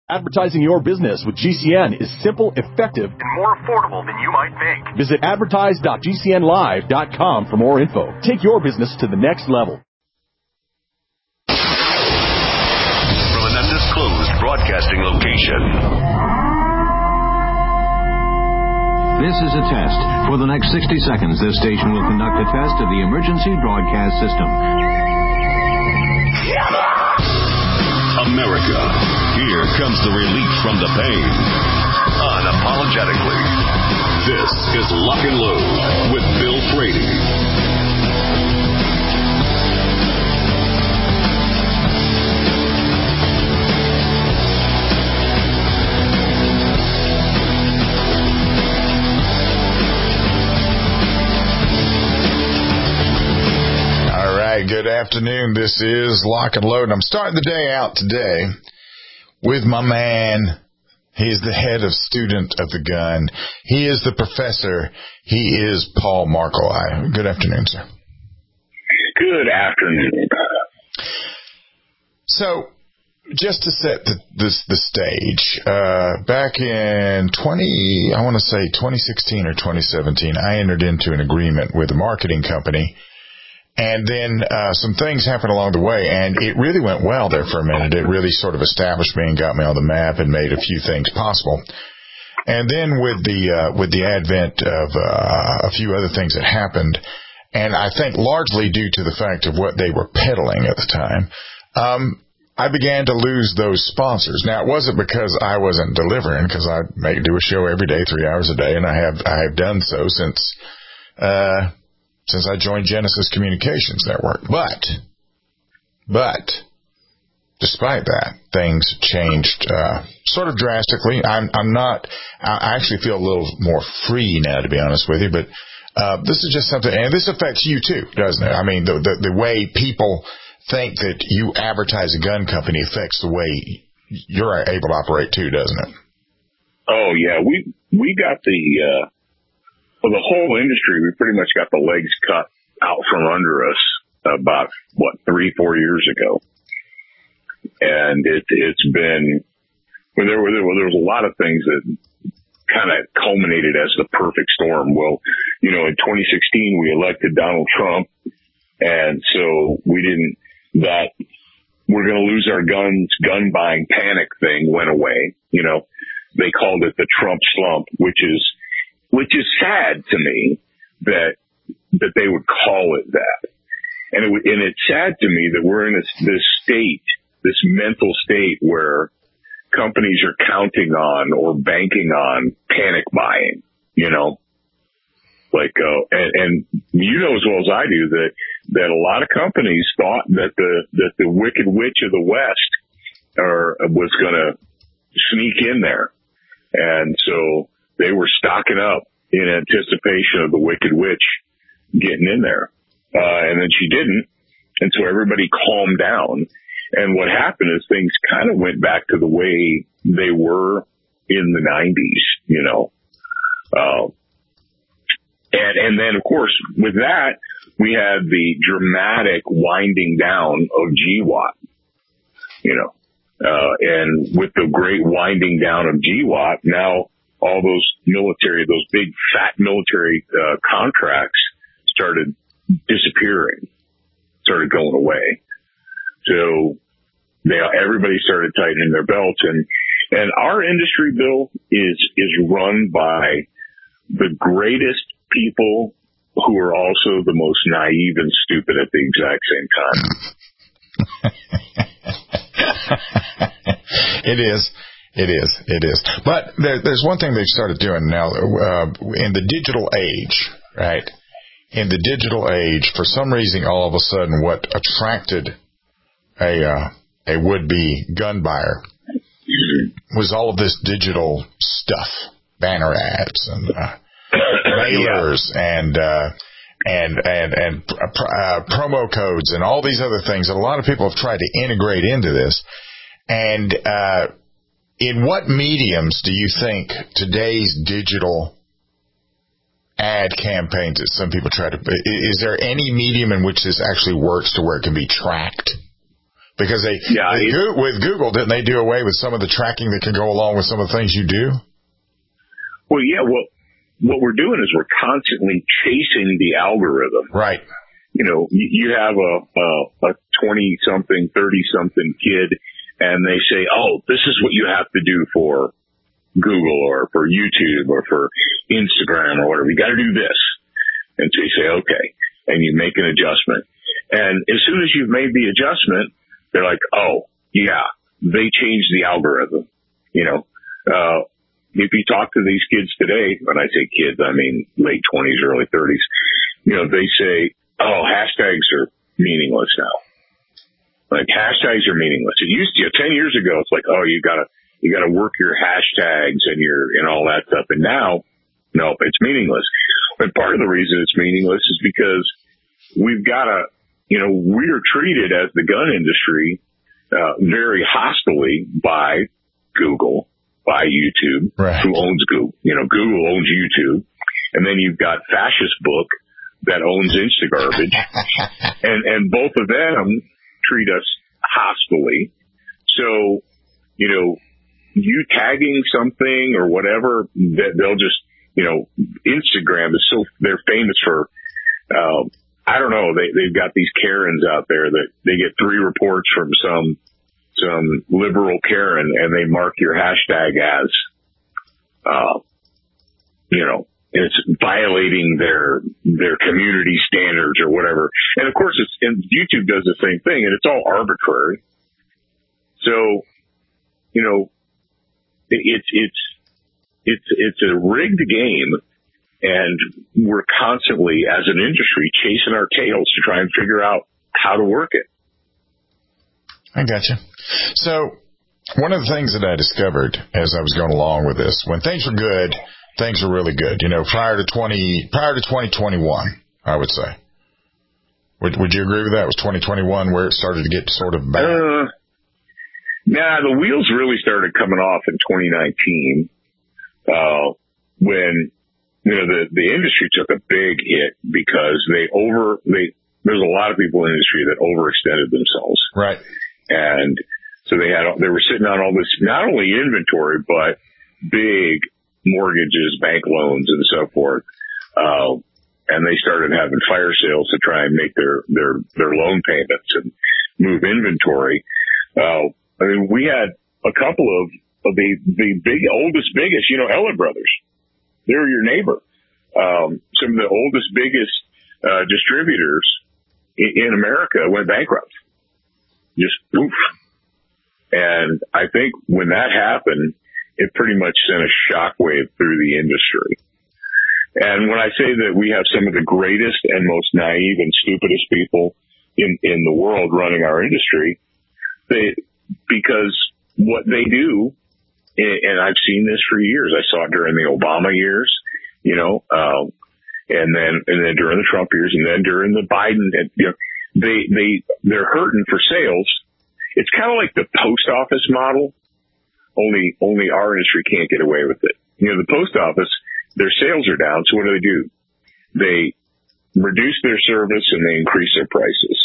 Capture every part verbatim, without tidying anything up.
Advertising your business with G C N is simple, effective, and more affordable than you might think. Visit advertise dot g c n live dot com for more info. Take your business to the next level. From an undisclosed broadcasting location. This is a test. For the next sixty seconds, this station will conduct a test of the emergency broadcast system. America, here comes the relief from the pain. Unapologetically. This is Lock and Load with Bill Frady. Good afternoon. This is Lock and Load. I'm starting the day out today with my man. He's the head of Student of the Gun. He is the professor. He is Paul Marklehi. Good afternoon, sir. Good afternoon. So, just to set the, this, the stage, uh, back in twenty, I want to say twenty sixteen or twenty seventeen, I entered into an agreement with a marketing company. And then uh some things happened along the way, and it really went well there for a minute. It really sort of established me and got me on the map and made a few things possible. And then with the uh with the advent of uh a few other things that happened, and I think largely due to the fact of what they were peddling at the time, um I began to lose those sponsors. Now, it wasn't because I wasn't delivering, because I make do a show every day, three hours a day, and I have I have done so since uh since I joined Genesis Communications Network. But, but, despite that, things changed, uh, sort of drastically. I'm, I'm not, I actually feel a little more free now, to be honest with you, but, uh, this is just something, and this affects you too, doesn't it? I mean, the, the, the way people think that you advertise a gun company affects the way you're able to operate too, doesn't it? Oh, yeah. We, we got the, uh, Well, the whole industry, we pretty much got the legs cut out from under us about, what, three, four years ago. And it, it's been, well, there were, there were, there was a lot of things that kind of culminated as the perfect storm. Well, you know, in twenty sixteen, we elected Donald Trump. And so we didn't, that we're going to lose our guns, gun buying panic thing went away. You know, they called it the Trump slump, which is, Which is sad to me that that they would call it that, and it, and it's sad to me that we're in this, this state, this mental state where companies are counting on or banking on panic buying. You know, like uh, and, and you know as well as I do that that a lot of companies thought that the that the Wicked Witch of the West are was going to sneak in there, and so they were stocking up in anticipation of the Wicked Witch getting in there. Uh, and then she didn't. And so everybody calmed down. And what happened is things kind of went back to the way they were in the nineties, you know. Uh, and, and then, of course, with that, we had the dramatic winding down of G WAT, you know. Uh, and with the great winding down of G WAT, now all those military, those big fat military uh, contracts started disappearing, started going away. So they, everybody started tightening their belts, and and our industry, Bill, is is run by the greatest people who are also the most naive and stupid at the exact same time. It is. It is. It is. But there, there's one thing they've started doing now uh, in the digital age, right? In the digital age, for some reason, all of a sudden, what attracted a uh, a would-be gun buyer was all of this digital stuff, banner ads and uh, mailers yeah. and uh, and and and uh, promo codes and all these other things that a lot of people have tried to integrate into this. And uh, in what mediums do you think today's digital ad campaigns that some people try to, is there any medium in which this actually works to where it can be tracked Because they, yeah, they go, with Google, didn't they do away with some of the tracking that can go along with some of the things you do? Well, yeah, well, what we're doing is we're constantly chasing the algorithm. Right. You know, you, you have a, a, a twenty-something, thirty-something kid, and they say, oh, this is what you have to do for Google or for YouTube or for Instagram or whatever. You got to do this. And so you say, okay, and you make an adjustment. And as soon as you've made the adjustment, they're like, oh, yeah, they changed the algorithm. You know, uh, if you talk to these kids today, when I say kids, I mean late twenties, early thirties, you know, they say, oh, hashtags are meaningless now. Like hashtags are meaningless. It used to, ten years ago, it's like, oh, you gotta, you gotta work your hashtags and your, and all that stuff. And now, no, it's meaningless. But part of the reason it's meaningless is because we've got to, you know, we're treated as the gun industry, uh, very hostilely by Google, by YouTube, right. who owns Google. You know, Google owns YouTube. And then you've got Fascist Book that owns Instagarbage. and, and both of them treat us hostilely. So, you know, you tagging something or whatever, that they'll just, you know, Instagram is so, they're famous for, um, I don't know, they, they've got these Karens out there that they get three reports from some, some liberal Karen and they mark your hashtag as, uh, you know, it's violating their, their community standards or whatever. And of course it's, and YouTube does the same thing and it's all arbitrary. So, you know, it, it's, it's, it's, it's a rigged game and we're constantly as an industry chasing our tails to try and figure out how to work it. I gotcha. So one of the things that I discovered as I was going along with this, when things were good, things were really good. You know, prior to twenty, prior to twenty twenty-one, I would say. Would, would you agree with that? Was twenty twenty-one where it started to get sort of bad? Uh, nah, the wheels really started coming off in twenty nineteen, uh, when, you know, the, the industry took a big hit because they over, they, there's a lot of people in the industry that overextended themselves. Right. And so they had, they were sitting on all this, not only inventory, but big mortgages, bank loans and so forth. Uh, and they started having fire sales to try and make their, their, their loan payments and move inventory. Uh, I mean, we had a couple of, of the, the big, oldest, biggest, you know, Eller Brothers. They're your neighbor. Um, some of the oldest, biggest, uh, distributors in, in America went bankrupt. Just oof. And I think when that happened, it pretty much sent a shockwave through the industry. And when I say that we have some of the greatest and most naive and stupidest people in, in the world running our industry, they, because what they do, and I've seen this for years. I saw it during the Obama years, you know, um, and then, and then during the Trump years and then during the Biden, and, you know, they, they, they're hurting for sales. It's kind of like the post office model. Only, only our industry can't get away with it. You know, the post office, their sales are down. So what do they do? They reduce their service and they increase their prices.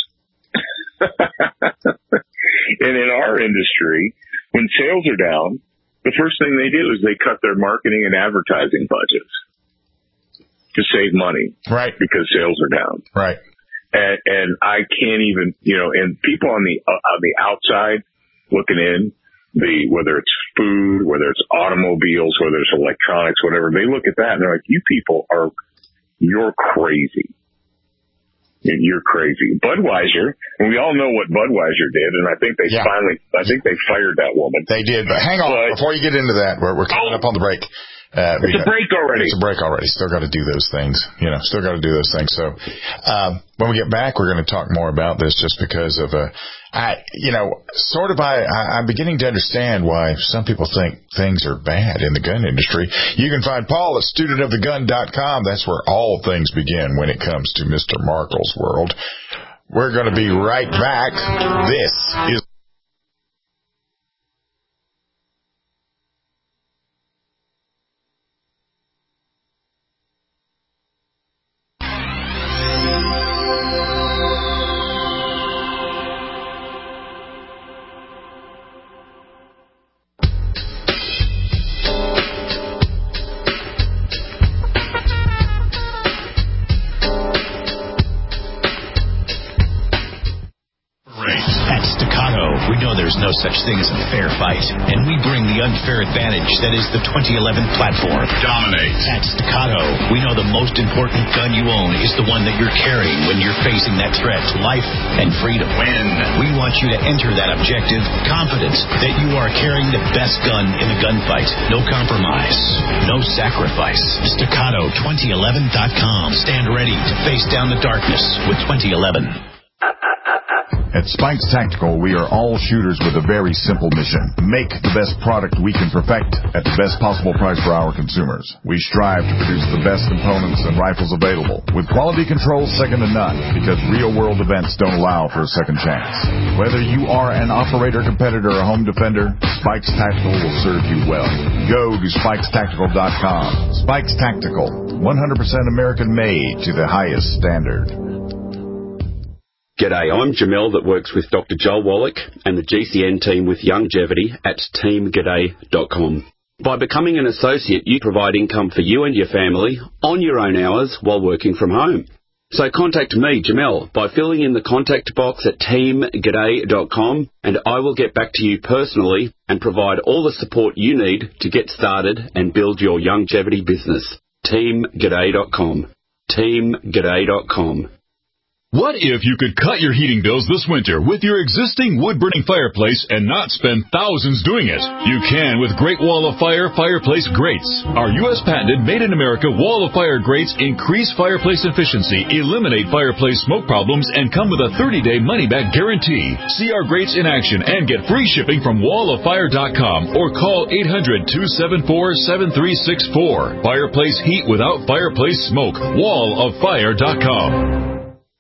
And in our industry, when sales are down, the first thing they do is they cut their marketing and advertising budgets to save money. Right. Because sales are down. Right. And, and I can't even, you know, and people on the, uh, on the outside looking in, the, whether it's food, whether it's automobiles, whether it's electronics, whatever, they look at that and they're like, you people are, you're crazy. You're crazy. Budweiser, and we all know what Budweiser did, and I think they yeah. finally, I think they fired that woman. They did, but hang on, but, before you get into that, we're, we're coming oh, up on the break. Uh, it's a break already. It's a break already. Still got to do those things, you know, still got to do those things. So, um, when we get back, we're going to talk more about this just because of, uh, I, you know, sort of I, I, I'm beginning to understand why some people think things are bad in the gun industry. You can find Paul at student of the gun dot com. That's where all things begin when it comes to Mister Markle's world. We're going to be right back. This is such thing as a fair fight, and we bring the unfair advantage that is the twenty eleven platform. Dominate. At Staccato, we know the most important gun you own is the one that you're carrying when you're facing that threat to life and freedom. Win. We want you to enter that objective confident that you are carrying the best gun in the gunfight. No compromise. No sacrifice. Staccato twenty eleven dot com. Stand ready to face down the darkness with twenty eleven. At Spikes Tactical, we are all shooters with a very simple mission. Make the best product we can perfect at the best possible price for our consumers. We strive to produce the best components and rifles available, with quality control second to none, because real-world events don't allow for a second chance. Whether you are an operator, competitor, or home defender, Spikes Tactical will serve you well. Go to spikes tactical dot com. Spikes Tactical, one hundred percent American-made to the highest standard. G'day, I'm Jamel that works with Doctor Joel Wallach and the G C N team with Longevity at team g'day dot com. By becoming an associate, you provide income for you and your family on your own hours while working from home. So contact me, Jamel, by filling in the contact box at team g'day dot com, and I will get back to you personally and provide all the support you need to get started and build your longevity business. team g'day dot com. team g'day dot com. What if you could cut your heating bills this winter with your existing wood-burning fireplace and not spend thousands doing it? You can with Great Wall of Fire fireplace grates. Our U S patented made-in-America Wall of Fire grates increase fireplace efficiency, eliminate fireplace smoke problems, and come with a thirty-day money-back guarantee. See our grates in action and get free shipping from wall of fire dot com or call eight hundred, two seven four, seven three six four. Fireplace heat without fireplace smoke. wall of fire dot com.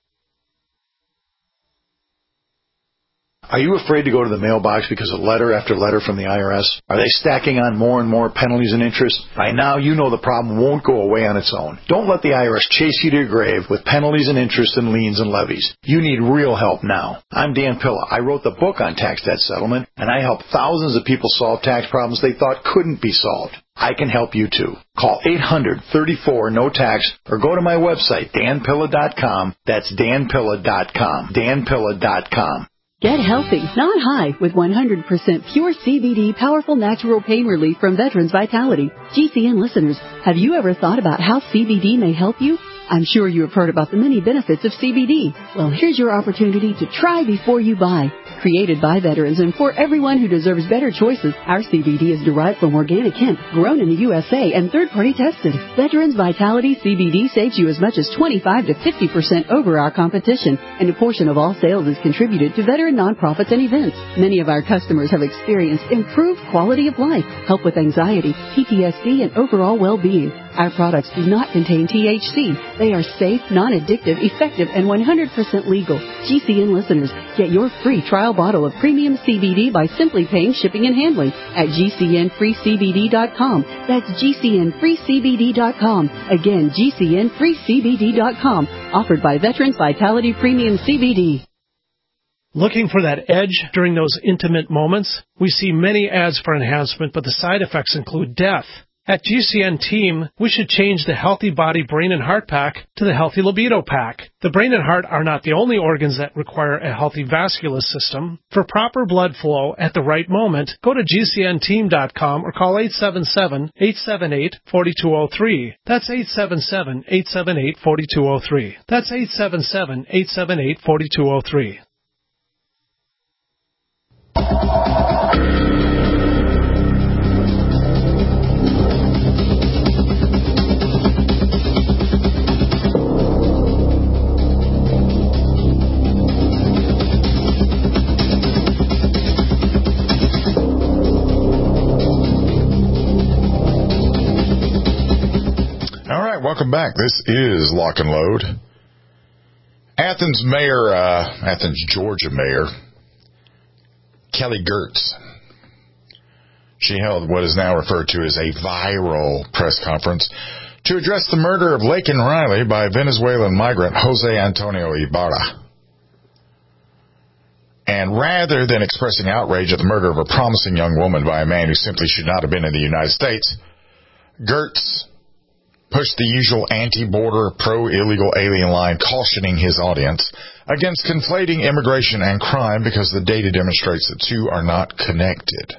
Are you afraid to go to the mailbox because of letter after letter from the I R S? Are they stacking on more and more penalties and interest? By now, you know the problem won't go away on its own. Don't let the I R S chase you to your grave with penalties and interest and liens and levies. You need real help now. I'm Dan Pilla. I wrote the book on tax debt settlement, and I help thousands of people solve tax problems they thought couldn't be solved. I can help you too. Call eight hundred, thirty-four, no tax or go to my website, dan pilla dot com. That's dan pilla dot com. dan pilla dot com. Get healthy, not high, with one hundred percent pure C B D powerful natural pain relief from Veterans Vitality. G C N listeners, have you ever thought about how C B D may help you? I'm sure you have heard about the many benefits of C B D. Well, here's your opportunity to try before you buy. Created by veterans and for everyone who deserves better choices, our C B D is derived from organic hemp, grown in the U S A and third-party tested. Veterans Vitality C B D saves you as much as twenty-five to fifty percent over our competition, and a portion of all sales is contributed to veteran nonprofits and events. Many of our customers have experienced improved quality of life, help with anxiety, P T S D, and overall well-being. Our products do not contain T H C. They are safe, non-addictive, effective, and one hundred percent legal. G C N listeners, get your free trial bottle of premium C B D by simply paying shipping and handling at G C N free C B D dot com. That's G C N free C B D dot com. Again, G C N free C B D dot com. Offered by Veterans Vitality Premium C B D. Looking for that edge during those intimate moments? We see many ads for enhancement, but the side effects include death. At G C N Team, we should change the Healthy Body, Brain, and Heart Pack to the Healthy Libido Pack. The brain and heart are not the only organs that require a healthy vascular system. For proper blood flow at the right moment, go to G C N team dot com or call eight seven seven, eight seven eight, four two zero three. That's eight seven seven, eight seven eight, four two zero three. That's eight seven seven, eight seven eight, four two zero three. Welcome back. This is Lock and Load. Athens Mayor, uh, Athens, Georgia Mayor, Kelly Girtz. She held what is now referred to as a viral press conference to address the murder of Laken Riley by Venezuelan migrant Jose Antonio Ibarra. And rather than expressing outrage at the murder of a promising young woman by a man who simply should not have been in the United States, Girtz pushed the usual anti-border, pro-illegal alien line, cautioning his audience against conflating immigration and crime because the data demonstrates the two are not connected.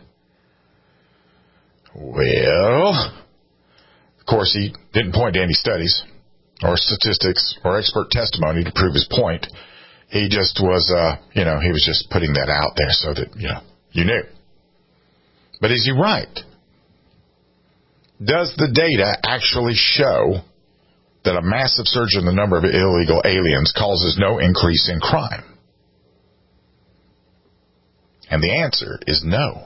Well, of course, he didn't point to any studies or statistics or expert testimony to prove his point. He just was, uh, you know, he was just putting that out there so that, you know, you knew. But is he right? Does the data actually show that a massive surge in the number of illegal aliens causes no increase in crime? And the answer is no.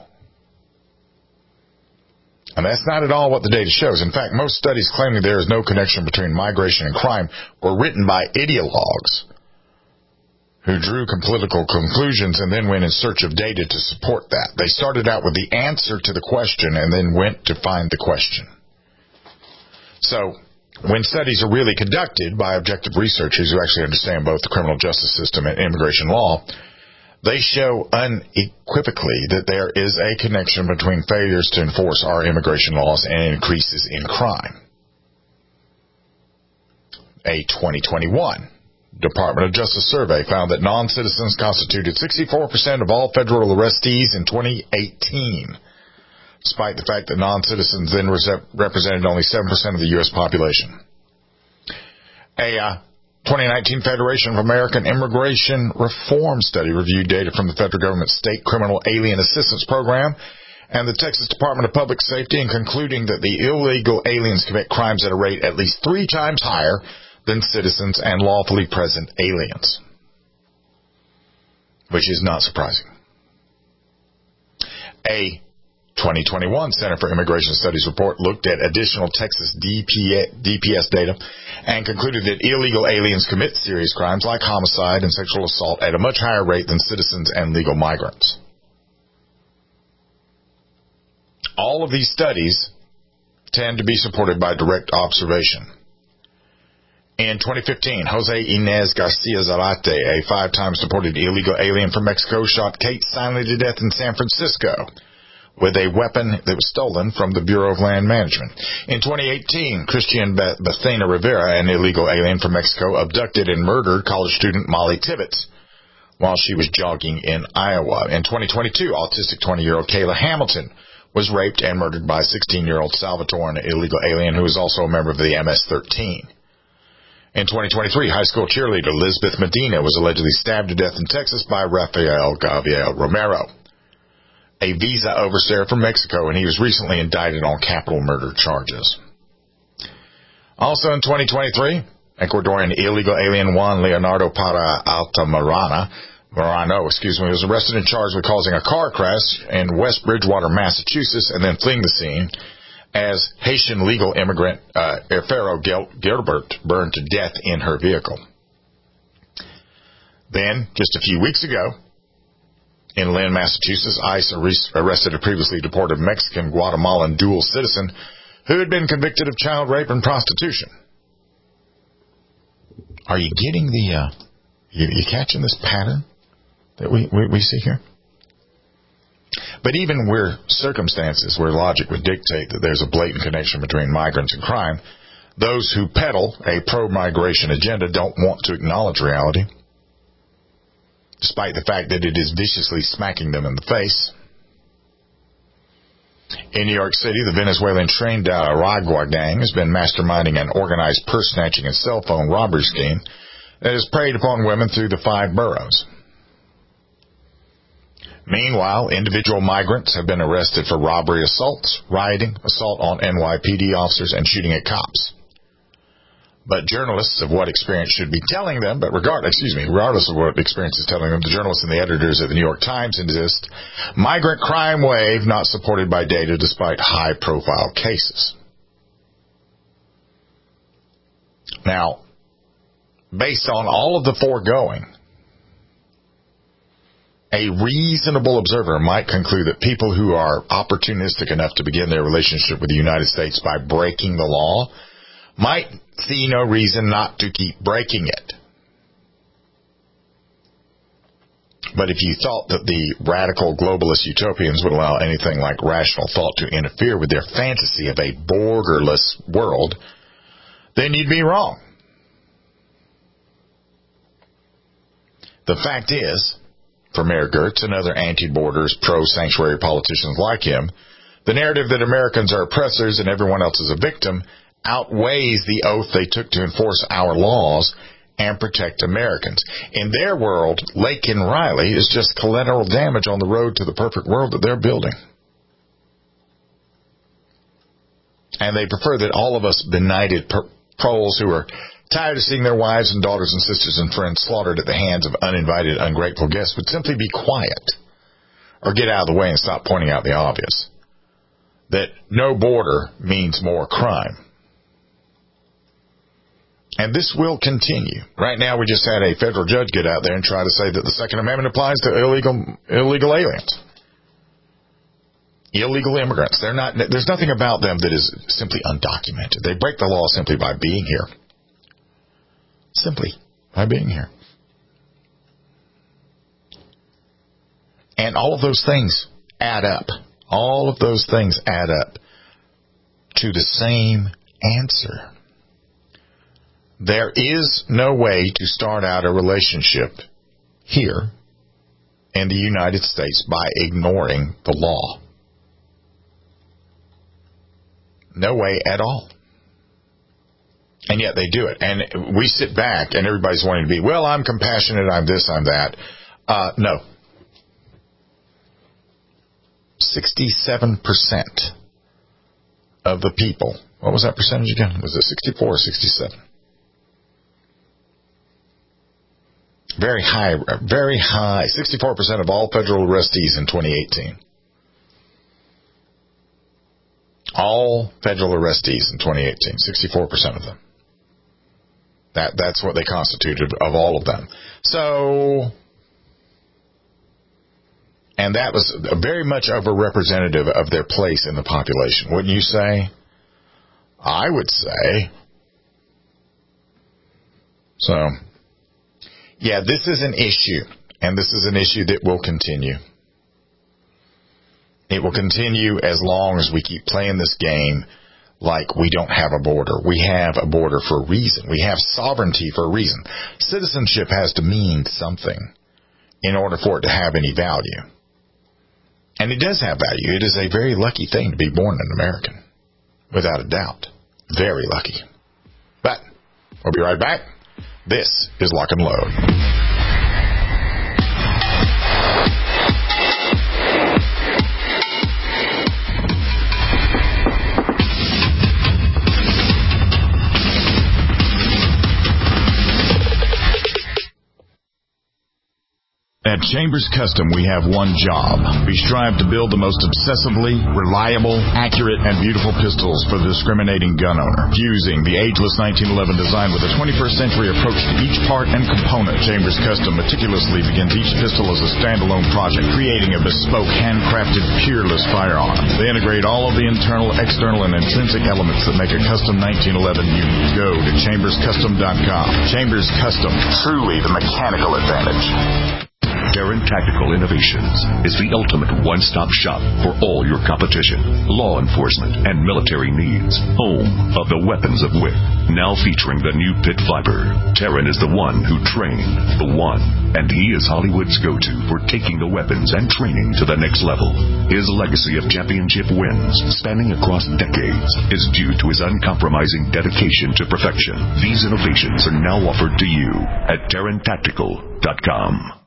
And that's not at all what the data shows. In fact, most studies claiming there is no connection between migration and crime were written by ideologues who drew political conclusions and then went in search of data to support that. They started out with the answer to the question and then went to find the question. So, when studies are really conducted by objective researchers who actually understand both the criminal justice system and immigration law, they show unequivocally that there is a connection between failures to enforce our immigration laws and increases in crime. A twenty twenty-one Department of Justice survey found that non-citizens constituted sixty-four percent of all federal arrestees in twenty eighteen, despite the fact that non-citizens then represented only seven percent of the U S population. A uh, twenty nineteen Federation of American Immigration Reform study reviewed data from the federal government's State Criminal Alien Assistance Program and the Texas Department of Public Safety, and concluding that the illegal aliens commit crimes at a rate at least three times higher than citizens and lawfully present aliens, which is not surprising. A twenty twenty-one Center for Immigration Studies report looked at additional Texas D P S data and concluded that illegal aliens commit serious crimes like homicide and sexual assault at a much higher rate than citizens and legal migrants. All of these studies tend to be supported by direct observation. In twenty fifteen, Jose Inez Garcia Zarate, a five times deported illegal alien from Mexico, shot Kate Steinle to death in San Francisco with a weapon that was stolen from the Bureau of Land Management. In twenty eighteen, Christian Bethena Rivera, an illegal alien from Mexico, abducted and murdered college student Molly Tibbetts while she was jogging in Iowa. In twenty twenty-two, autistic twenty-year-old Kayla Hamilton was raped and murdered by sixteen-year-old Salvatore, an illegal alien who was also a member of the M S thirteen. In twenty twenty-three, high school cheerleader Elizabeth Medina was allegedly stabbed to death in Texas by Rafael Gabriel Romero, a visa overseer from Mexico, and he was recently indicted on capital murder charges. Also in twenty twenty-three, Ecuadorian illegal alien Juan Leonardo Para Altamirano Morano, excuse me, was arrested and charged with causing a car crash in West Bridgewater, Massachusetts, and then fleeing the scene as Haitian legal immigrant uh, Erfero Gilbert burned to death in her vehicle. Then, just a few weeks ago, in Lynn, Massachusetts, ICE arrested a previously deported Mexican-Guatemalan dual citizen who had been convicted of child rape and prostitution. Are you getting the, uh, you, you catching this pattern that we, we, we see here? But even where circumstances, where logic would dictate that there's a blatant connection between migrants and crime, those who peddle a pro-migration agenda don't want to acknowledge reality, despite the fact that it is viciously smacking them in the face. In New York City, the Venezuelan trained Aragua gang has been masterminding an organized purse snatching and cell phone robbery scheme that has preyed upon women through the five boroughs. Meanwhile, individual migrants have been arrested for robbery assaults, rioting, assault on N Y P D officers, and shooting at cops. But journalists of what experience should be telling them, but regardless, excuse me, regardless of what experience is telling them, the journalists and the editors of the New York Times insist migrant crime wave not supported by data despite high-profile cases. Now, based on all of the foregoing, a reasonable observer might conclude that people who are opportunistic enough to begin their relationship with the United States by breaking the law might see no reason not to keep breaking it. But if you thought that the radical globalist utopians would allow anything like rational thought to interfere with their fantasy of a borderless world, then you'd be wrong. The fact is, for Mayor Gertz and other anti-borders, pro-sanctuary politicians like him, the narrative that Americans are oppressors and everyone else is a victim outweighs the oath they took to enforce our laws and protect Americans. In their world, Laken Riley is just collateral damage on the road to the perfect world that they're building. And they prefer that all of us benighted proles who are tired of seeing their wives and daughters and sisters and friends slaughtered at the hands of uninvited, ungrateful guests would simply be quiet or get out of the way and stop pointing out the obvious. That no border means more crime. And this will continue. Right now, we just had a federal judge get out there and try to say that the Second Amendment applies to illegal illegal aliens. Illegal immigrants. They're not. There's nothing about them that is simply undocumented. They break the law simply by being here. Simply by being here. And all of those things add up. All of those things add up to the same answer. There is no way to start out a relationship here in the United States by ignoring the law. No way at all. And yet they do it. And we sit back and everybody's wanting to be, well, I'm compassionate, I'm this, I'm that. Uh, no. sixty-seven percent of the people, what was that percentage again? Was it sixty-four or sixty-seven? Very high, very high. sixty-four percent of all federal arrestees in twenty eighteen. All federal arrestees in twenty eighteen, sixty-four percent of them. That that's what they constituted of all of them. So, and that was very much of a representative of their place in the population, wouldn't you say? I would say. So, yeah, this is an issue, and this is an issue that will continue. It will continue as long as we keep playing this game like we don't have a border. We have a border for a reason. We have sovereignty for a reason. Citizenship has to mean something in order for it to have any value. And it does have value. It is a very lucky thing to be born an American, without a doubt. Very lucky. But we'll be right back. This is Lock and Load. At Chambers Custom, we have one job. We strive to build the most obsessively, reliable, accurate, and beautiful pistols for the discriminating gun owner. Fusing the ageless nineteen eleven design with a twenty-first century approach to each part and component, Chambers Custom meticulously begins each pistol as a standalone project, creating a bespoke, handcrafted, peerless firearm. They integrate all of the internal, external, and intrinsic elements that make a custom nineteen eleven unique. Go to chambers custom dot com. Chambers Custom, truly the mechanical advantage. Taran Tactical Innovations is the ultimate one-stop shop for all your competition, law enforcement, and military needs. Home of the weapons of W I C. Now featuring the new Pit Viper. Taran is the one who trained the one, and he is Hollywood's go-to for taking the weapons and training to the next level. His legacy of championship wins, spanning across decades, is due to his uncompromising dedication to perfection. These innovations are now offered to you at Taran Tactical dot com.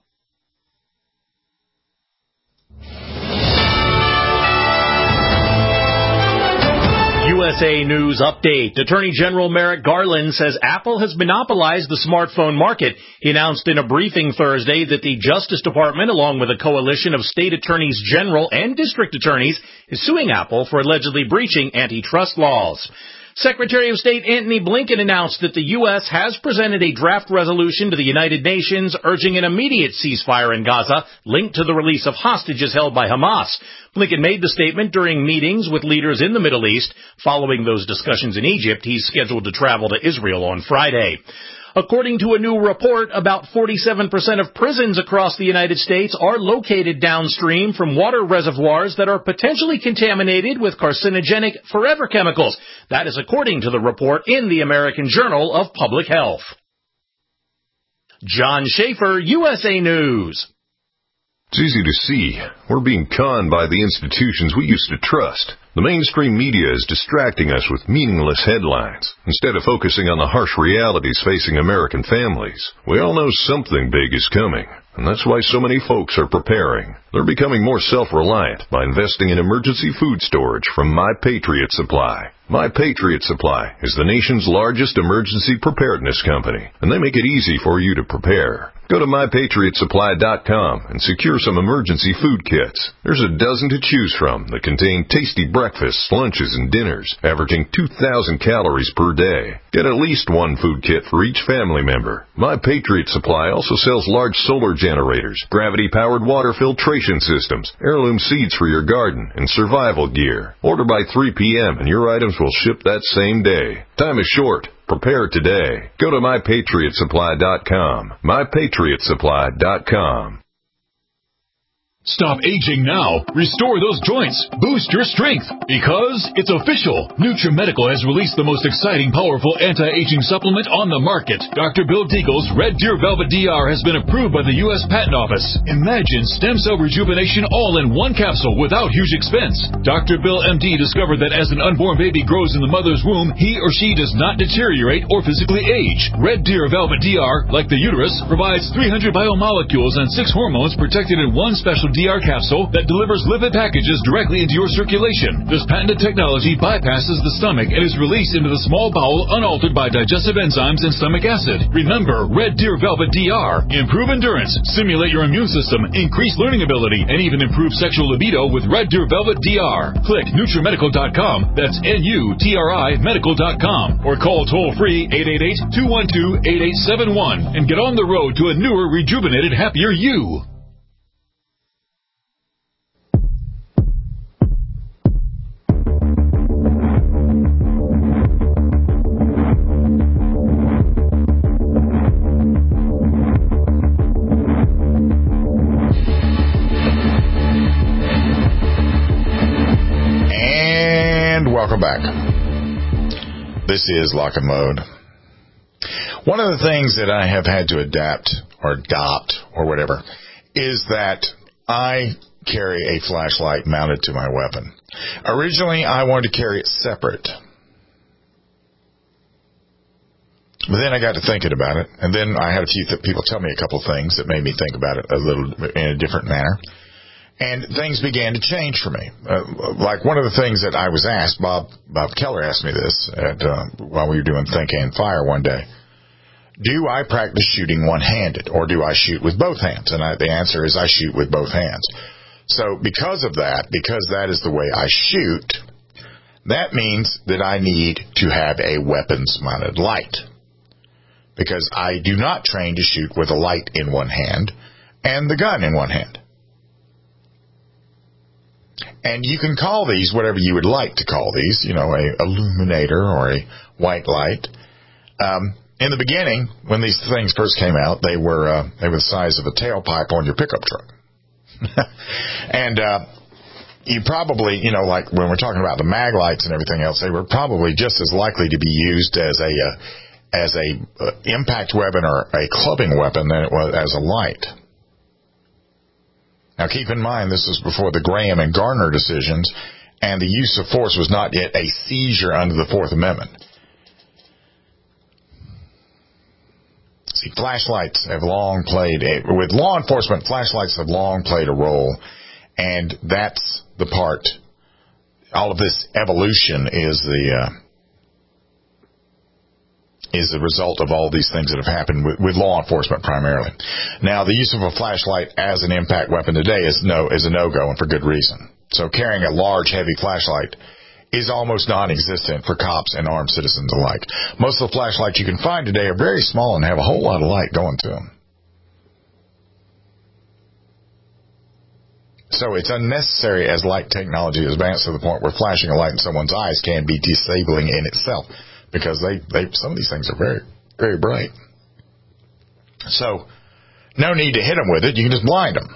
U S A News Update. Attorney General Merrick Garland says Apple has monopolized the smartphone market. He announced in a briefing Thursday that the Justice Department, along with a coalition of state attorneys general and district attorneys, is suing Apple for allegedly breaching antitrust laws. Secretary of State Antony Blinken announced that the U S has presented a draft resolution to the United Nations urging an immediate ceasefire in Gaza linked to the release of hostages held by Hamas. Blinken made the statement during meetings with leaders in the Middle East. Following those discussions in Egypt, he's scheduled to travel to Israel on Friday. According to a new report, about forty-seven percent of prisons across the United States are located downstream from water reservoirs that are potentially contaminated with carcinogenic forever chemicals. That is according to the report in the American Journal of Public Health. John Schaefer, U S A News. It's easy to see. We're being conned by the institutions we used to trust. The mainstream media is distracting us with meaningless headlines instead of focusing on the harsh realities facing American families. We all know something big is coming, and that's why so many folks are preparing. They're becoming more self-reliant by investing in emergency food storage from My Patriot Supply. My Patriot Supply is the nation's largest emergency preparedness company, and they make it easy for you to prepare. Go to my patriot supply dot com and secure some emergency food kits. There's a dozen to choose from that contain tasty breakfasts, lunches, and dinners, averaging two thousand calories per day. Get at least one food kit for each family member. My Patriot Supply also sells large solar generators, gravity-powered water filtration systems, heirloom seeds for your garden, and survival gear. Order by three p.m. and your items will ship that same day. Time is short. Prepare today. Go to my patriot supply dot com. my patriot supply dot com. Stop aging now. Restore those joints. Boost your strength. Because it's official. NutriMedical has released the most exciting, powerful anti-aging supplement on the market. Doctor Bill Deagle's Red Deer Velvet D R has been approved by the U S Patent Office. Imagine stem cell rejuvenation all in one capsule without huge expense. Doctor Bill M D discovered that as an unborn baby grows in the mother's womb, he or she does not deteriorate or physically age. Red Deer Velvet D R, like the uterus, provides three hundred biomolecules and six hormones protected in one special D R capsule that delivers lipid packages directly into your circulation. This patented technology bypasses the stomach and is released into the small bowel unaltered by digestive enzymes and stomach acid. Remember, Red Deer Velvet D R. Improve endurance, stimulate your immune system, increase learning ability, and even improve sexual libido with Red Deer Velvet D R. Click Nutri Medical dot com, that's N U T R I Medical dot com, or call toll-free eight eight eight, two one two, eight eight seven one and get on the road to a newer, rejuvenated, happier you. Welcome back. This is Lock and Load. One of the things that I have had to adapt or adopt or whatever is that I carry a flashlight mounted to my weapon. Originally, I wanted to carry it separate. But then I got to thinking about it, and then I had a few th- people tell me a couple things that made me think about it a little in a different manner. And things began to change for me. Uh, like one of the things that I was asked, Bob Bob Keller asked me this at, uh, while we were doing Think and Fire one day. Do I practice shooting one-handed, or do I shoot with both hands? And I, the answer is I shoot with both hands. So because of that, because that is the way I shoot, that means that I need to have a weapons-mounted light. Because I do not train to shoot with a light in one hand and the gun in one hand. And you can call these whatever you would like to call these, you know, a illuminator or a white light. Um, in the beginning, when these things first came out, they were uh, they were the size of a tailpipe on your pickup truck. and uh, you probably, you know, like when we're talking about the mag lights and everything else, they were probably just as likely to be used as a uh, as a uh, impact weapon or a clubbing weapon than it was as a light. Now, keep in mind, this is before the Graham and Garner decisions, and the use of force was not yet a seizure under the Fourth Amendment. See, flashlights have long played, a, with law enforcement, flashlights have long played a role, and that's the part, all of this evolution is the... Uh, is the result of all these things that have happened with, with law enforcement primarily. Now, the use of a flashlight as an impact weapon today is no is a no-go, and for good reason. So carrying a large, heavy flashlight is almost non-existent for cops and armed citizens alike. Most of the flashlights you can find today are very small and have a whole lot of light going to them. So it's unnecessary as light technology advances to the point where flashing a light in someone's eyes can be disabling in itself. Because they, they, some of these things are very, very bright. So, no need to hit them with it. You can just blind them.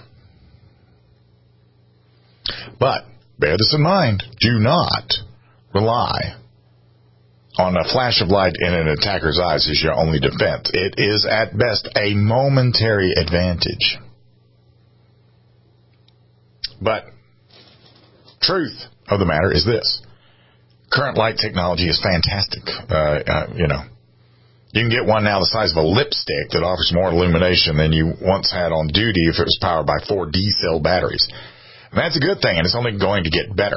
But, bear this in mind. Do not rely on a flash of light in an attacker's eyes is your only defense. It is at best a momentary advantage. But truth of the matter is this. Current light technology is fantastic. Uh, uh, you know, you can get one now the size of a lipstick that offers more illumination than you once had on duty if it was powered by four D-cell batteries. And that's a good thing, and it's only going to get better.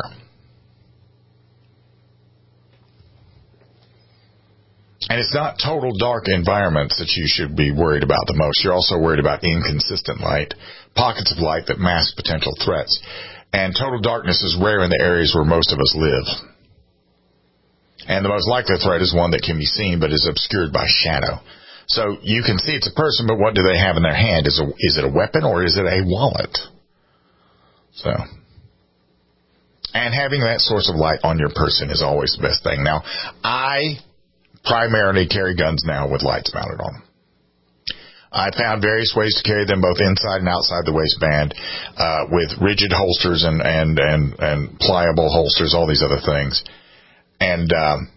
And it's not total dark environments that you should be worried about the most. You're also worried about inconsistent light, pockets of light that mask potential threats. And total darkness is rare in the areas where most of us live. And the most likely threat is one that can be seen but is obscured by shadow. So you can see it's a person, but what do they have in their hand? Is, a, is it a weapon or is it a wallet? So, and having that source of light on your person is always the best thing. Now, I primarily carry guns now with lights mounted on them. I found various ways to carry them both inside and outside the waistband, uh, with rigid holsters and, and, and, and pliable holsters, all these other things. And, um,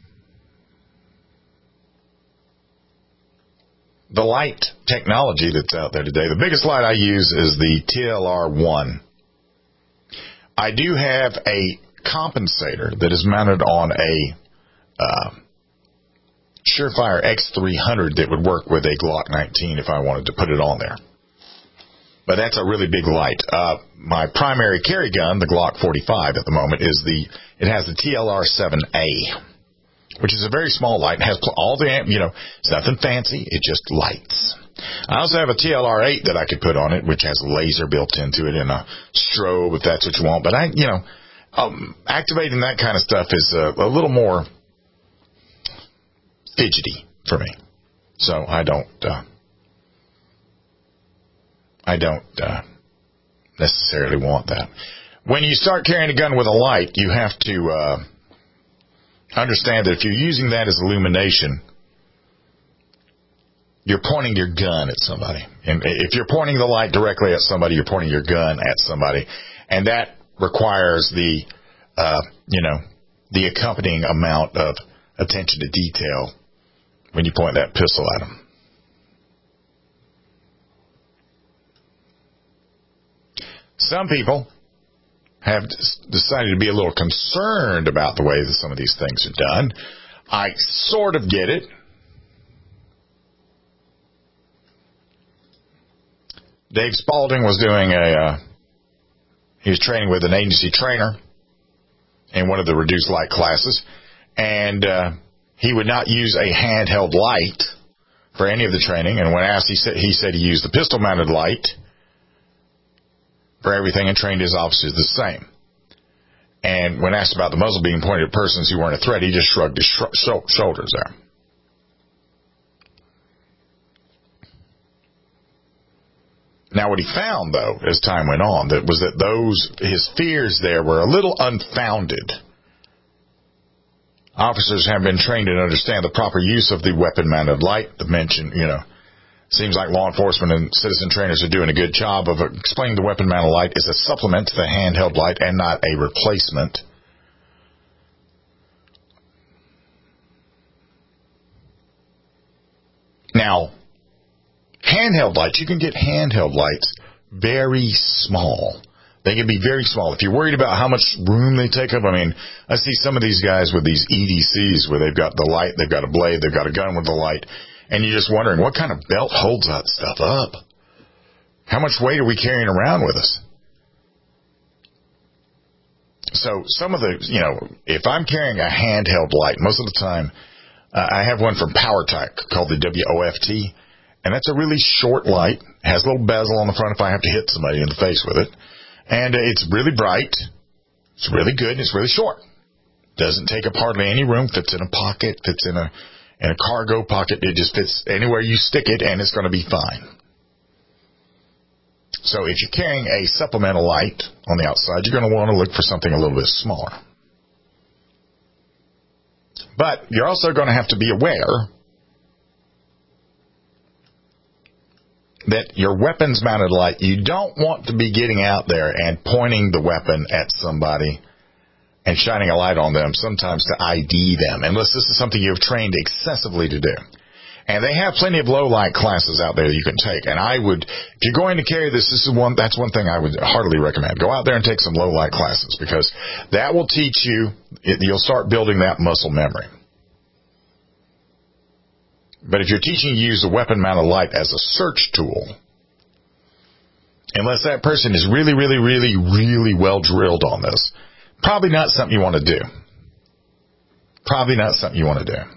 the light technology that's out there today, the biggest light I use is the T L R one. I do have a compensator that is mounted on a, uh, Surefire X three hundred that would work with a Glock nineteen if I wanted to put it on there. But that's a really big light. Uh, my primary carry gun, the Glock forty-five at the moment, is the, it has the T L R seven A, which is a very small light. It has all the, you know, it's nothing fancy. It just lights. I also have a T L R eight that I could put on it, which has a laser built into it and a strobe if that's what you want. But I, you know, um, activating that kind of stuff is a, a little more fidgety for me. So I don't, uh, I don't, uh, necessarily want that. When you start carrying a gun with a light, you have to, uh, understand that if you're using that as illumination, you're pointing your gun at somebody. And if you're pointing the light directly at somebody, you're pointing your gun at somebody. And that requires the, uh, you know, the accompanying amount of attention to detail when you point that pistol at them. Some people have decided to be a little concerned about the way that some of these things are done. I sort of get it. Dave Spalding was doing a, uh, he was training with an agency trainer in one of the reduced light classes, and uh, he would not use a handheld light for any of the training. And when asked, he said he said he used the pistol-mounted light for everything and trained his officers the same. And when asked about the muzzle being pointed at persons who weren't a threat, he just shrugged his sh- sh- shoulders there. Now, what he found, though, as time went on, that was that those his fears there were a little unfounded. Officers have been trained and understand the proper use of the weapon-mounted light. The mention, you know, seems like law enforcement and citizen trainers are doing a good job of explaining the weapon-mounted light is a supplement to the handheld light and not a replacement. Now, handheld lights, you can get handheld lights very small. They can be very small. If you're worried about how much room they take up, I mean, I see some of these guys with these E D Cs where they've got the light, they've got a blade, they've got a gun with the light, and you're just wondering, what kind of belt holds that stuff up? How much weight are we carrying around with us? So some of the, you know, if I'm carrying a handheld light, most of the time, uh, I have one from PowerTech called the W O F T, and that's a really short light, has a little bezel on the front if I have to hit somebody in the face with it. And it's really bright, it's really good, and it's really short. Doesn't take up hardly any room, fits in a pocket, fits in a in a cargo pocket. It just fits anywhere you stick it, and it's going to be fine. So if you're carrying a supplemental light on the outside, you're going to want to look for something a little bit smaller. But you're also going to have to be aware that your weapons-mounted light, you don't want to be getting out there and pointing the weapon at somebody and shining a light on them, sometimes to I D them, unless this is something you've trained excessively to do. And they have plenty of low light classes out there that you can take. And I would, if you're going to carry this, this is one, that's one thing I would heartily recommend. Go out there and take some low light classes, because that will teach you, it, you'll start building that muscle memory. But if you're teaching you to use a weapon mounted light as a search tool, unless that person is really, really, really, really well drilled on this, probably not something you want to do. Probably not something you want to do.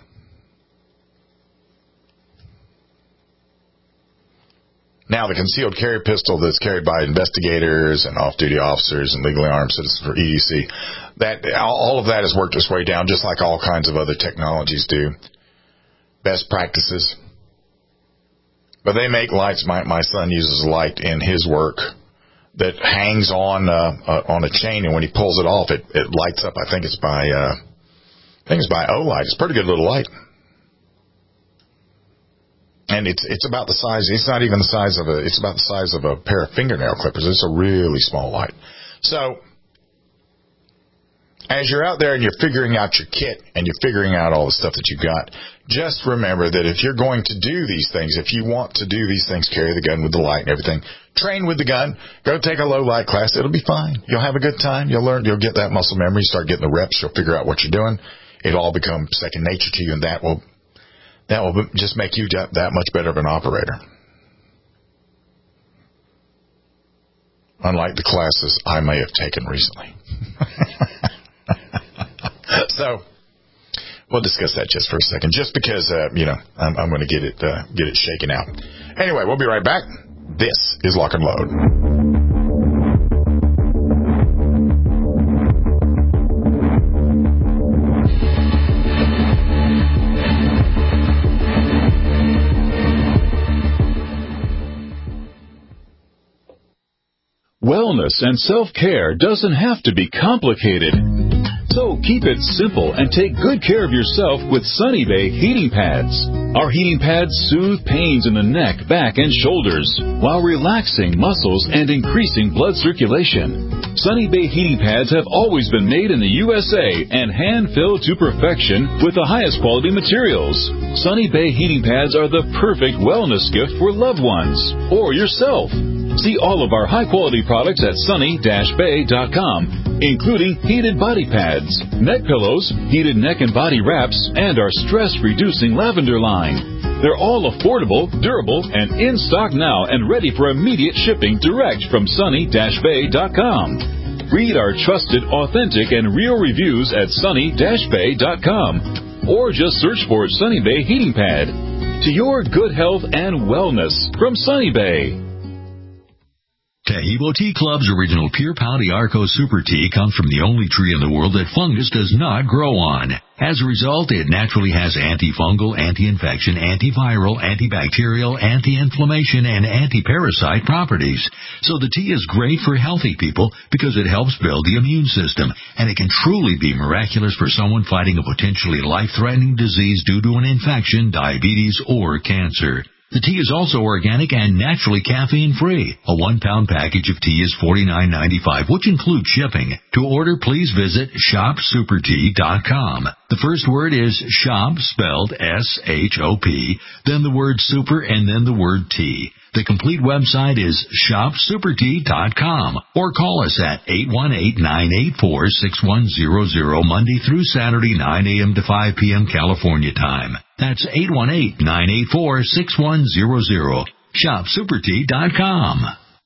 Now, the concealed carry pistol that's carried by investigators and off-duty officers and legally armed citizens for E D C, that all of that has worked its way down, just like all kinds of other technologies do. Best practices. But they make lights. My, my son uses a light in his work that hangs on uh, uh, on a chain, and when he pulls it off, it, it lights up. I think it's by uh, I think it's by Olight. It's a pretty good little light. And it's it's about the size. It's not even the size of a. It's about the size of a pair of fingernail clippers. It's a really small light. So, as you're out there and you're figuring out your kit and you're figuring out all the stuff that you've got, just remember that if you're going to do these things, if you want to do these things, carry the gun with the light and everything, train with the gun, go take a low light class. It'll be fine. You'll have a good time. You'll learn. You'll get that muscle memory. Start getting the reps. You'll figure out what you're doing. It'll all become second nature to you, and that will. That will just make you that much better of an operator. Unlike the classes I may have taken recently. So, we'll discuss that just for a second, just because, uh, you know, I'm, I'm going to get it, uh, get it shaken out. Anyway, we'll be right back. This is Lock and Load. Wellness and self-care doesn't have to be complicated. So keep it simple and take good care of yourself with Sunny Bay heating pads. Our heating pads soothe pains in the neck, back, and shoulders while relaxing muscles and increasing blood circulation. Sunny Bay heating pads have always been made in the U S A and hand-filled to perfection with the highest quality materials. Sunny Bay heating pads are the perfect wellness gift for loved ones or yourself. See all of our high-quality products at sunny dash bay dot com, including heated body pads, neck pillows, heated neck and body wraps, and our stress-reducing lavender line. They're all affordable, durable, and in stock now and ready for immediate shipping direct from sunny dash bay dot com. Read our trusted, authentic, and real reviews at sunny dash bay dot com, or just search for Sunny Bay Heating Pad. To your good health and wellness from Sunny Bay. Taheebo Tea Club's original Pure Pau D'Arco Super Tea comes from the only tree in the world that fungus does not grow on. As a result, it naturally has antifungal, anti-infection, antiviral, antibacterial, anti-inflammation, and anti-parasite properties. So the tea is great for healthy people because it helps build the immune system, and it can truly be miraculous for someone fighting a potentially life-threatening disease due to an infection, diabetes, or cancer. The tea is also organic and naturally caffeine-free. A one-pound package of tea is forty-nine ninety-five, which includes shipping. To order, please visit shop super tea dot com. The first word is shop, spelled S H O P, then the word super, and then the word tea. The complete website is shop super tea dot com, or call us at eight one eight, nine eight four, six one zero zero Monday through Saturday, nine a.m. to five p.m. California time. That's eight one eight, nine eight four, six one zero zero. shop super tea dot com.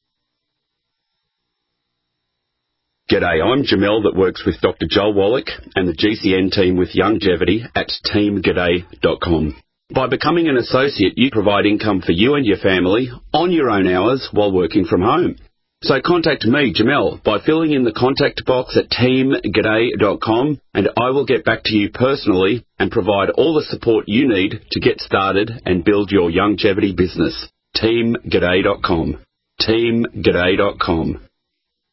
G'day, I'm Jamel that works with Doctor Joel Wallach and the G C N team with Longevity at team g'day dot com. By becoming an associate, you provide income for you and your family on your own hours while working from home. So contact me, Jamel, by filling in the contact box at team g'day dot com, and I will get back to you personally and provide all the support you need to get started and build your longevity business. team g'day dot com. team g'day dot com.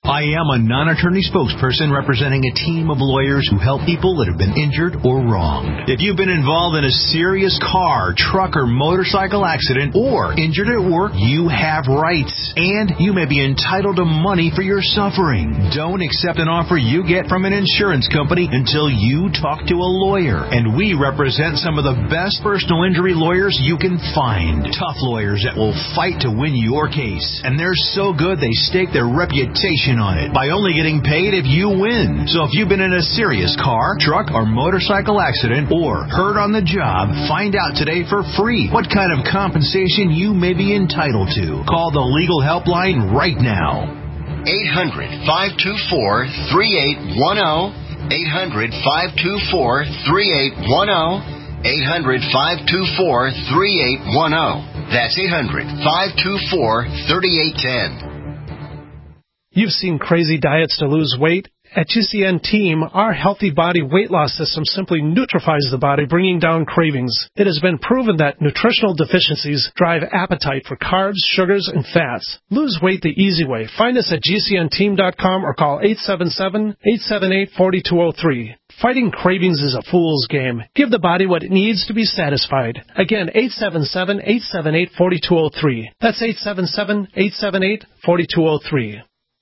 I am a non-attorney spokesperson representing a team of lawyers who help people that have been injured or wronged. If you've been involved in a serious car, truck, or motorcycle accident or injured at work, you have rights, and you may be entitled to money for your suffering. Don't accept an offer you get from an insurance company until you talk to a lawyer, and we represent some of the best personal injury lawyers you can find. Tough lawyers that will fight to win your case, and they're so good they stake their reputation on it by only getting paid if you win. So if you've been in a serious car, truck, or motorcycle accident or hurt on the job, find out today for free what kind of compensation you may be entitled to. Call the legal helpline right now. eight hundred, five two four, three eight one zero. eight hundred, five two four, three eight one zero. eight hundred, five two four, three eight one zero. That's eight hundred, five two four, three eight one zero. You've seen crazy diets to lose weight. At G C N Team, our healthy body weight loss system simply neutralizes the body, bringing down cravings. It has been proven that nutritional deficiencies drive appetite for carbs, sugars, and fats. Lose weight the easy way. Find us at G C N team dot com or call eight seven seven, eight seven eight, four two zero three. Fighting cravings is a fool's game. Give the body what it needs to be satisfied. Again, eight seven seven, eight seven eight, four two zero three. That's eight seven seven, eight seven eight, four two zero three.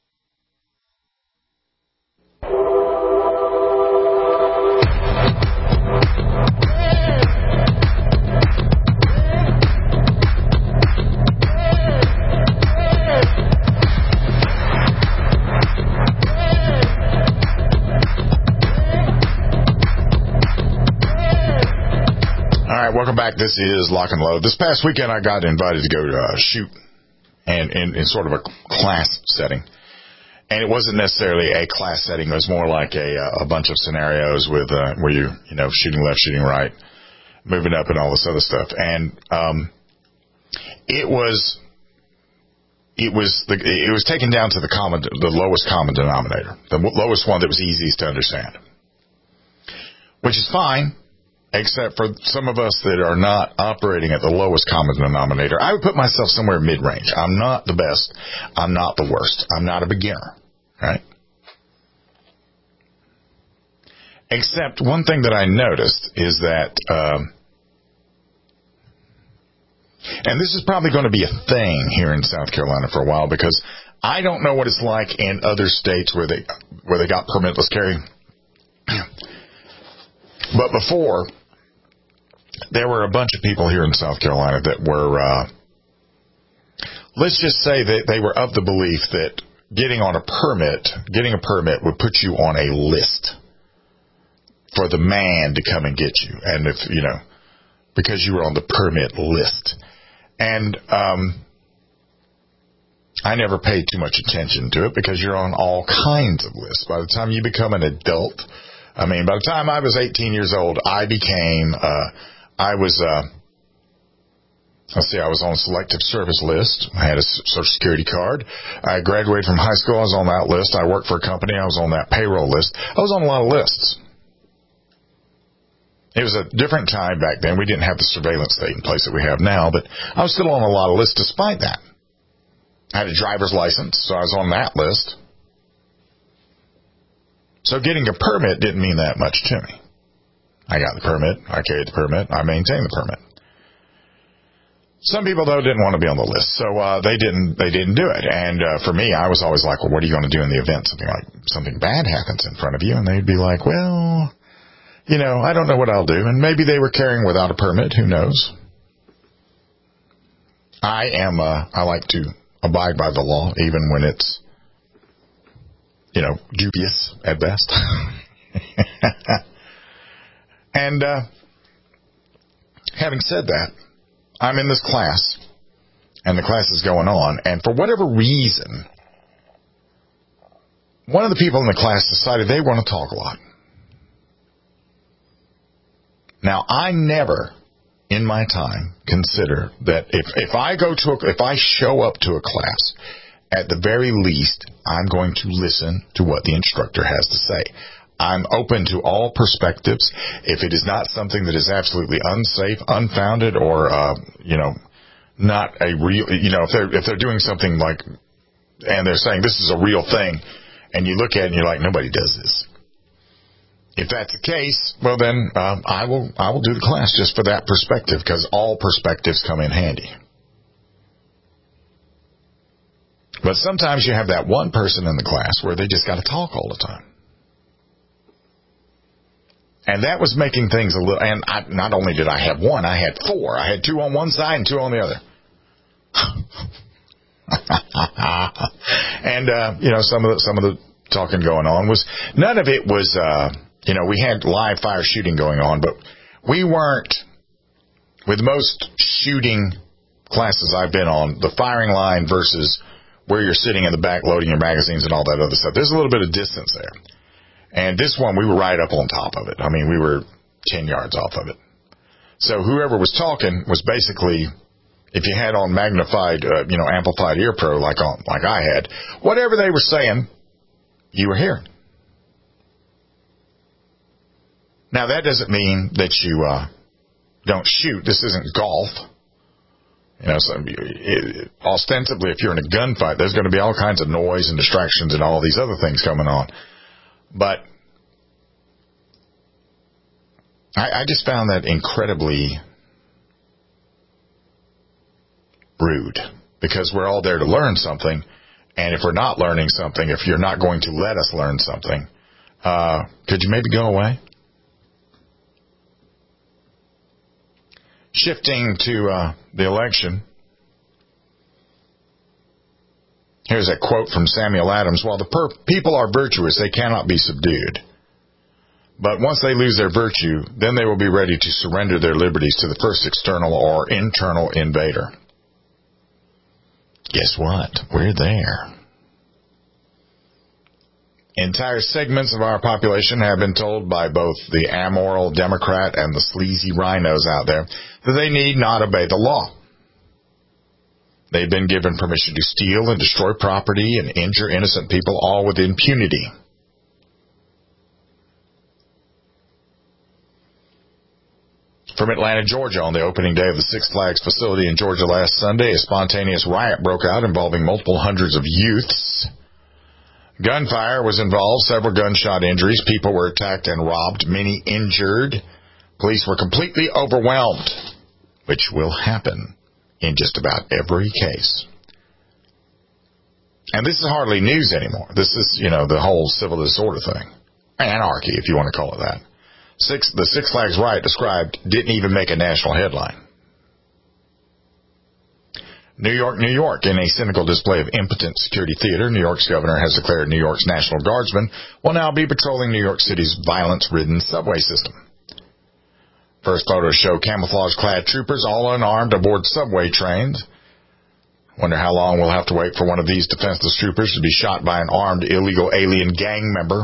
Welcome back. This is Lock and Load. This past weekend, I got invited to go to uh, shoot, and in, in sort of a class setting. And it wasn't necessarily a class setting. It was more like a a bunch of scenarios with uh, where you you know shooting left, shooting right, moving up, and all this other stuff. And um, it was it was the, it was taken down to the common the lowest common denominator, the lowest one that was easiest to understand, which is fine. Except for some of us that are not operating at the lowest common denominator. I would put myself somewhere mid-range. I'm not the best. I'm not the worst. I'm not a beginner, right? Except one thing that I noticed is that, um, and this is probably going to be a thing here in South Carolina for a while, because I don't know what it's like in other states where they where they got permitless carry. But before, there were a bunch of people here in South Carolina that were, uh, let's just say that they were of the belief that getting on a permit, getting a permit would put you on a list for the man to come and get you. And if, you know, because you were on the permit list. And, um, I never paid too much attention to it because you're on all kinds of lists. By the time you become an adult, I mean, by the time I was eighteen years old, I became, uh, I was, uh, let's see, I was on a selective service list. I had a Social Security card. I graduated from high school. I was on that list. I worked for a company. I was on that payroll list. I was on a lot of lists. It was a different time back then. We didn't have the surveillance state in place that we have now, but I was still on a lot of lists despite that. I had a driver's license, so I was on that list. So getting a permit didn't mean that much to me. I got the permit. I carried the permit. I maintained the permit. Some people, though, didn't want to be on the list, so uh, they didn't. They didn't do it. And uh, for me, I was always like, "Well, what are you going to do in the event something like something bad happens in front of you?" And they'd be like, "Well, you know, I don't know what I'll do." And maybe they were carrying without a permit. Who knows? I am. Uh, I like to abide by the law, even when it's, you know, dubious at best. And uh, having said that, I'm in this class, and the class is going on, and for whatever reason, one of the people in the class decided they want to talk a lot. Now, I never, in my time, consider that if, if I go to a, if I show up to a class, at the very least, I'm going to listen to what the instructor has to say. I'm open to all perspectives. If it is not something that is absolutely unsafe, unfounded, or, uh, you know, not a real, you know, if they're, if they're doing something like and they're saying this is a real thing, and you look at it and you're like, nobody does this. If that's the case, well then um, I will I will do the class just for that perspective, because all perspectives come in handy. But sometimes you have that one person in the class where they just got to talk all the time. And that was making things a little, and I, not only did I have one, I had four. I had two on one side and two on the other. and, uh, you know, some of the, some of the talking going on was, none of it was, uh, you know, we had live fire shooting going on, but we weren't, with most shooting classes I've been on, the firing line versus where you're sitting in the back loading your magazines and all that other stuff, there's a little bit of distance there. And this one, we were right up on top of it. I mean, we were ten yards off of it. So whoever was talking was basically, if you had on magnified, uh, you know, amplified ear pro like on, like I had, whatever they were saying, you were hearing. Now, that doesn't mean that you uh, don't shoot. This isn't golf. You know, so it, ostensibly, if you're in a gunfight, there's going to be all kinds of noise and distractions and all these other things coming on. But I, I just found that incredibly rude, because we're all there to learn something, and if we're not learning something, if you're not going to let us learn something, uh, could you maybe go away? Shifting to uh, the election, here's a quote from Samuel Adams. While the per- people are virtuous, they cannot be subdued. But once they lose their virtue, then they will be ready to surrender their liberties to the first external or internal invader. Guess what? We're there. Entire segments of our population have been told by both the amoral Democrat and the sleazy rhinos out there that they need not obey the law. They've been given permission to steal and destroy property and injure innocent people, all with impunity. From Atlanta, Georgia, on the opening day of the Six Flags facility in Georgia last Sunday, a spontaneous riot broke out involving multiple hundreds of youths. Gunfire was involved, several gunshot injuries. People were attacked and robbed, many injured. Police were completely overwhelmed, which will happen in just about every case. And this is hardly news anymore. This is, you know, the whole civil disorder thing. Anarchy, if you want to call it that. Six, the Six Flags riot described didn't even make a national headline. New York, New York, in a cynical display of impotent security theater, New York's governor has declared New York's National Guardsmen will now be patrolling New York City's violence-ridden subway system. First photos show camouflage-clad troopers, all unarmed, aboard subway trains. Wonder how long we'll have to wait for one of these defenseless troopers to be shot by an armed illegal alien gang member.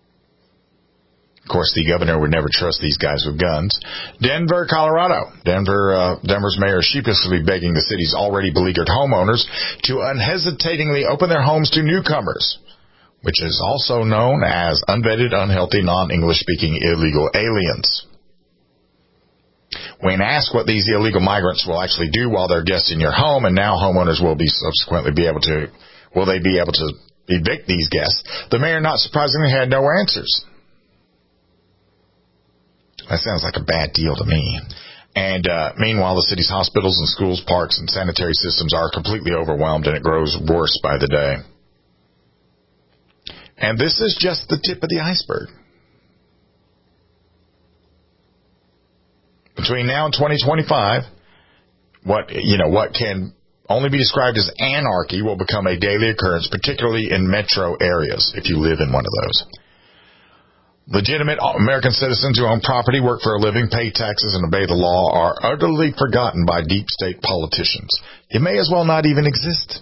Of course, the governor would never trust these guys with guns. Denver, Colorado. Denver, uh, Denver's mayor sheepishly begging the city's already beleaguered homeowners to unhesitatingly open their homes to newcomers, which is also known as unvetted, unhealthy, non-English-speaking illegal aliens. When asked what these illegal migrants will actually do while they're guests in your home, and now homeowners will be subsequently be able to, will they be able to evict these guests, the mayor not surprisingly had no answers. That sounds like a bad deal to me. And uh, meanwhile, the city's hospitals and schools, parks, and sanitary systems are completely overwhelmed, and it grows worse by the day. And this is just the tip of the iceberg. Between now and twenty twenty-five, what you know, what can only be described as anarchy will become a daily occurrence, particularly in metro areas, if you live in one of those. Legitimate American citizens who own property, work for a living, pay taxes, and obey the law are utterly forgotten by deep state politicians. It may as well not even exist.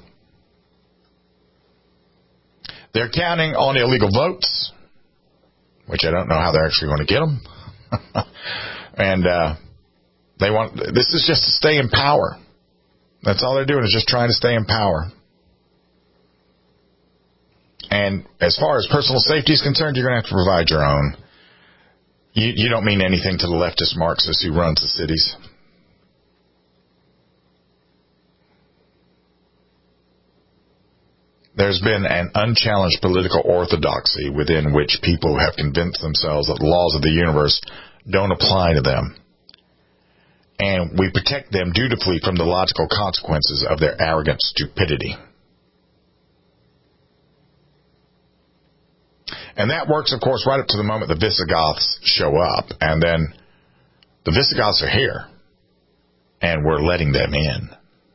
They're counting on illegal votes, which I don't know how they're actually going to get them. and uh, they want this is just to stay in power. That's all they're doing, is just trying to stay in power. And as far as personal safety is concerned, you're going to have to provide your own. You, you don't mean anything to the leftist Marxist who runs the cities. There's been an unchallenged political orthodoxy within which people have convinced themselves that the laws of the universe don't apply to them. And we protect them dutifully from the logical consequences of their arrogant stupidity. And that works, of course, right up to the moment the Visigoths show up. And then the Visigoths are here. And we're letting them in.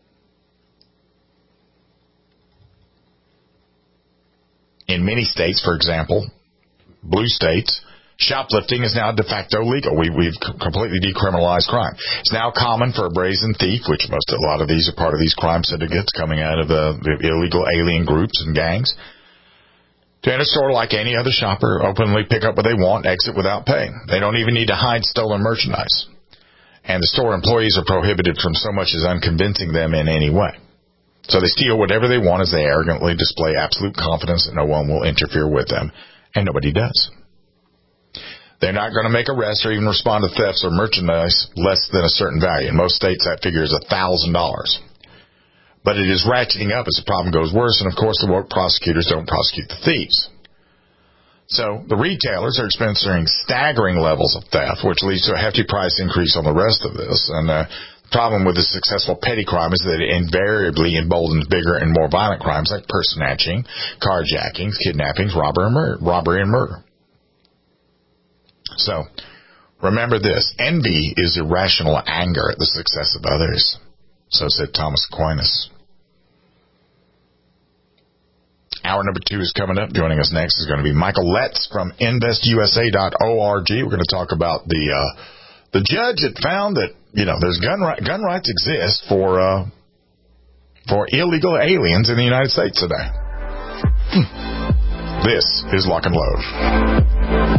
In many states, for example, blue states, shoplifting is now de facto legal. We, we've completely decriminalized crime. It's now common for a brazen thief, which most, a lot of these are part of these crime syndicates coming out of the, the illegal alien groups and gangs, to enter a store like any other shopper, openly pick up what they want, exit without paying. They don't even need to hide stolen merchandise. And the store employees are prohibited from so much as unconvincing them in any way. So they steal whatever they want as they arrogantly display absolute confidence that no one will interfere with them. And nobody does. They're not going to make arrests or even respond to thefts or merchandise less than a certain value. In most states, that figure is one thousand dollars. But it is ratcheting up as the problem goes worse, and of course the woke prosecutors don't prosecute the thieves. So the retailers are experiencing staggering levels of theft, which leads to a hefty price increase on the rest of this. And uh, the problem with the successful petty crime is that it invariably emboldens bigger and more violent crimes like purse snatching, carjackings, kidnappings, robbery and murder. Robbery and murder. So remember this: envy is irrational anger at the success of others. So said Thomas Aquinas. Hour number two is coming up. Joining us next is going to be Michael Letts from invest U S A dot org. We're going to talk about the uh, the judge that found that, you know, there's gun right, gun rights exist for uh, for illegal aliens in the United States today. Hmm. This is Lock and Load.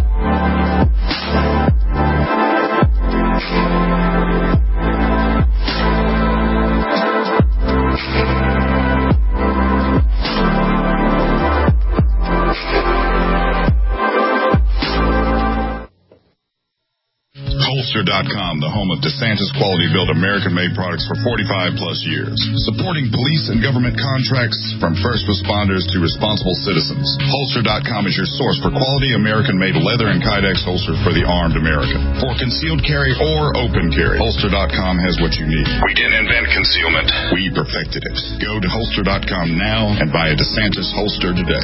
Holster dot com, the home of DeSantis quality-built American-made products for forty-five plus years. Supporting police and government contracts from first responders to responsible citizens. Holster dot com is your source for quality American-made leather and Kydex holsters for the armed American. For concealed carry or open carry, Holster dot com has what you need. We didn't invent concealment. We perfected it. Go to Holster dot com now and buy a DeSantis holster today.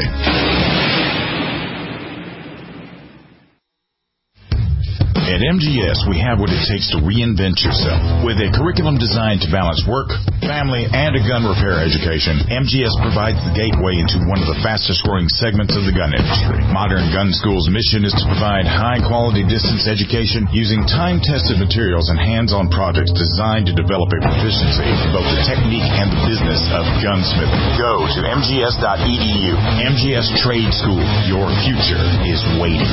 At M G S, we have what it takes to reinvent yourself. With a curriculum designed to balance work, family, and a gun repair education, M G S provides the gateway into one of the fastest-growing segments of the gun industry. Modern Gun School's mission is to provide high-quality distance education using time-tested materials and hands-on projects designed to develop a proficiency in both the technique and the business of gunsmithing. Go to M G S dot E D U. M G S Trade School. Your future is waiting.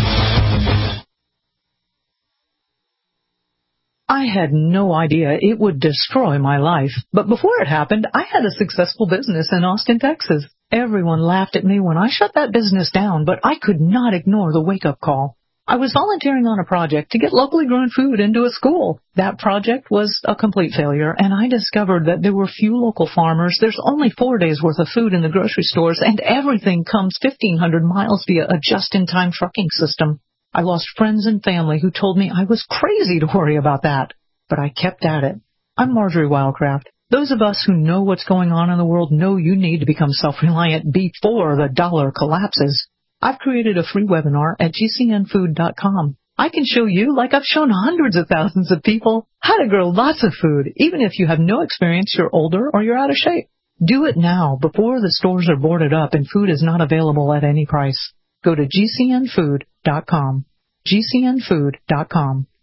I had no idea it would destroy my life. But before it happened, I had a successful business in Austin, Texas. Everyone laughed at me when I shut that business down, but I could not ignore the wake-up call. I was volunteering on a project to get locally grown food into a school. That project was a complete failure, and I discovered that there were few local farmers. There's only four days' worth of food in the grocery stores, and everything comes fifteen hundred miles via a just-in-time trucking system. I lost friends and family who told me I was crazy to worry about that. But I kept at it. I'm Marjorie Wildcraft. Those of us who know what's going on in the world know you need to become self-reliant before the dollar collapses. I've created a free webinar at G C N food dot com. I can show you, like I've shown hundreds of thousands of people, how to grow lots of food, even if you have no experience, you're older, or you're out of shape. Do it now, before the stores are boarded up and food is not available at any price. Go to G C N food dot com. G C N food dot com.